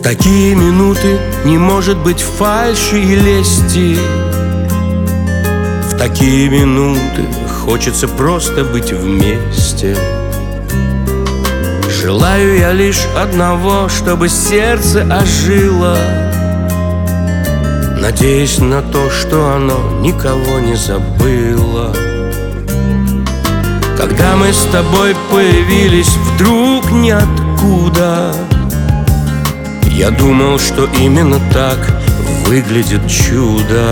такие минуты не может быть фальши и лести. В такие минуты хочется просто быть вместе. Желаю я лишь одного, чтобы сердце ожило, надеясь на то, что оно никого не забыло. Когда мы с тобой появились вдруг ниоткуда, я думал, что именно так выглядит чудо.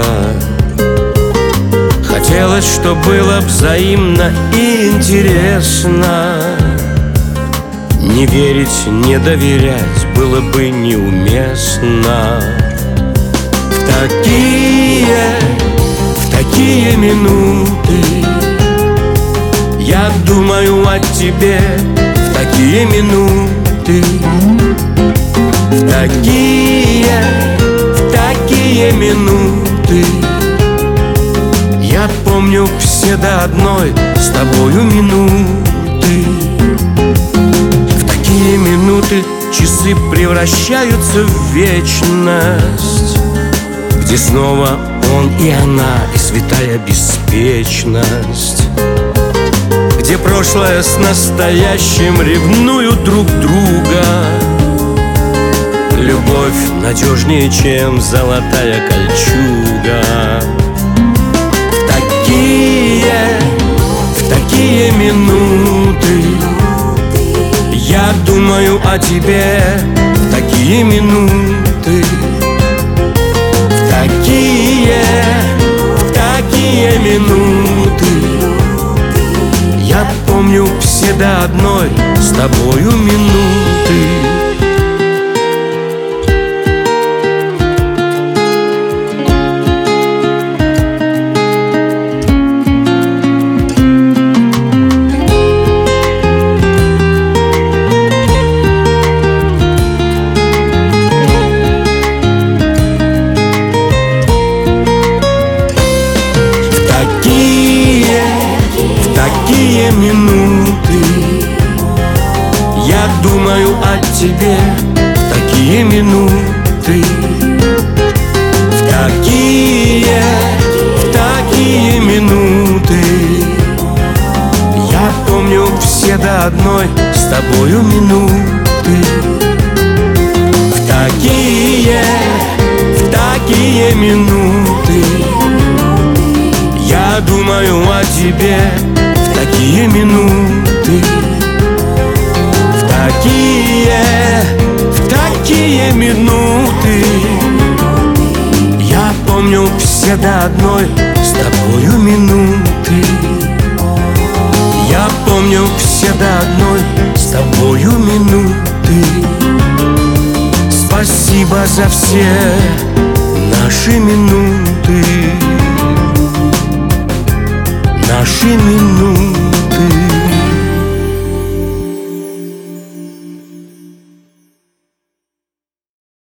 Хотелось, что было взаимно и интересно. Не верить, не доверять было бы неуместно. В такие минуты я думаю о тебе. В такие минуты, в такие минуты я помню все до одной с тобою минуты. В такие минуты часы превращаются в вечность, где снова он и она, и святая беспечность, где прошлое с настоящим ревнуют друг друга. Любовь надежнее, чем золотая кольчуга. В такие минуты я думаю о тебе. В такие минуты, в такие минуты я помню все до одной с тобою минуты. Такие минуты я думаю о тебе. В такие минуты, в такие минуты я помню все до одной с тобою минуты. В такие минуты я думаю о тебе. В такие минуты, в такие минуты я помню все до одной с тобою минуты. Я помню все до одной с тобою минуты. Спасибо за все наши минуты, наши минуты.